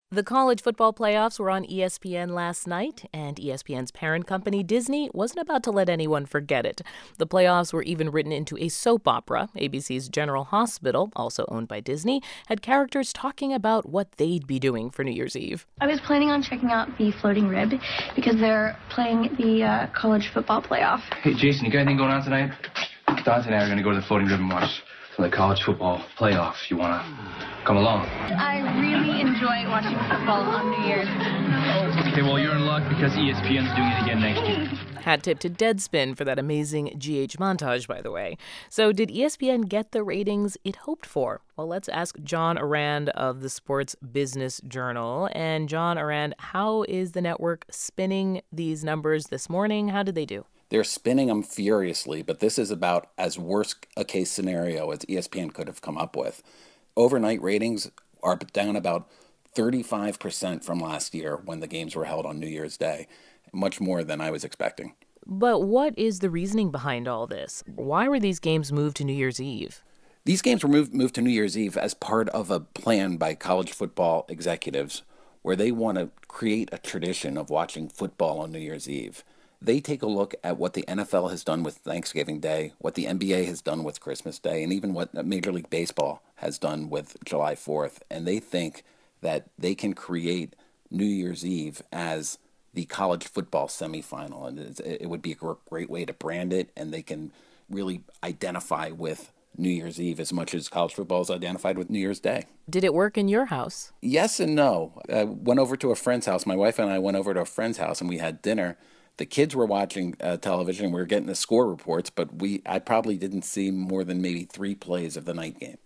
The college football playoffs were on ESPN last night, and ESPN's parent company, Disney, wasn't about to let anyone forget it. The playoffs were even written into a soap opera. ABC's General Hospital, also owned by Disney, had characters talking about what they'd be doing for New Year's Eve. I was planning on checking out the Floating Rib because they're playing the college football playoff. Hey, Jason, you got anything going on tonight? Dante and I are going to go to the Floating Rib and watch some of the college football playoff. You want to come along? I really enjoy watching football on New Year's. Okay, well, you're in luck because ESPN's doing it again next year. Hat tip to Deadspin for that amazing GH montage, by the way. So did ESPN get the ratings it hoped for? Well, let's ask John Ourand of the Sports Business Journal. And John Ourand, how is the network spinning these numbers this morning? How did they do? They're spinning them furiously, but this is about as worst a case scenario as ESPN could have come up with. Overnight ratings are down about 35% from last year when the games were held on New Year's Day, much more than I was expecting. But what is the reasoning behind all this? Why were these games moved to New Year's Eve? These games were moved to New Year's Eve as part of a plan by college football executives where they want to create a tradition of watching football on New Year's Eve. They take a look at what the NFL has done with Thanksgiving Day, what the NBA has done with Christmas Day, and even what Major League Baseball has done with July 4th. And they think that they can create New Year's Eve as the college football semifinal. And it would be a great way to brand it, and they can really identify with New Year's Eve as much as college football is identified with New Year's Day. Did it work in your house? Yes and no. I went over to a friend's house. My wife and I went over to a friend's house, and we had dinner. The kids were watching television. We were getting the score reports, but I probably didn't see more than maybe 3 plays of the night game.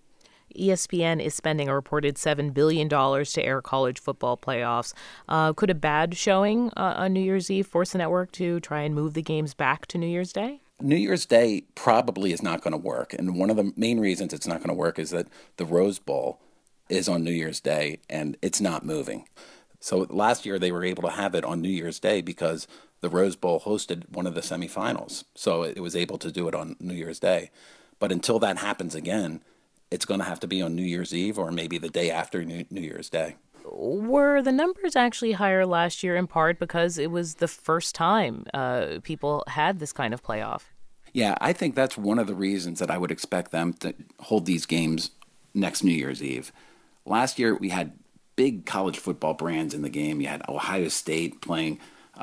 ESPN is spending a reported $7 billion to air college football playoffs. Could a bad showing on New Year's Eve force the network to try and move the games back to New Year's Day? New Year's Day probably is not going to work. And one of the main reasons it's not going to work is that the Rose Bowl is on New Year's Day, and it's not moving. So last year they were able to have it on New Year's Day because the Rose Bowl hosted one of the semifinals. So it was able to do it on New Year's Day. But until that happens again, it's going to have to be on New Year's Eve or maybe the day after New Year's Day. Were the numbers actually higher last year in part because it was the first time people had this kind of playoff? Yeah, I think that's one of the reasons that I would expect them to hold these games next New Year's Eve. Last year we had big college football brands in the game. You had Ohio State playing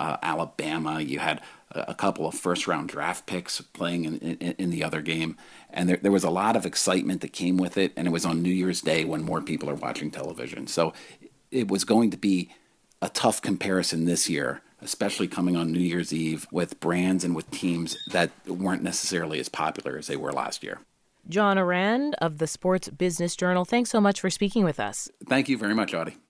Alabama. You had a couple of first-round draft picks playing in the other game. And there was a lot of excitement that came with it, and it was on New Year's Day when more people are watching television. So it was going to be a tough comparison this year, especially coming on New Year's Eve with brands and with teams that weren't necessarily as popular as they were last year. John Ourand of the Sports Business Journal, thanks so much for speaking with us. Thank you very much, Audie.